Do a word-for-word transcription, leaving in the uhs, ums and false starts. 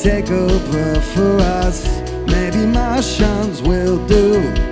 take over for us. Maybe Martians will do.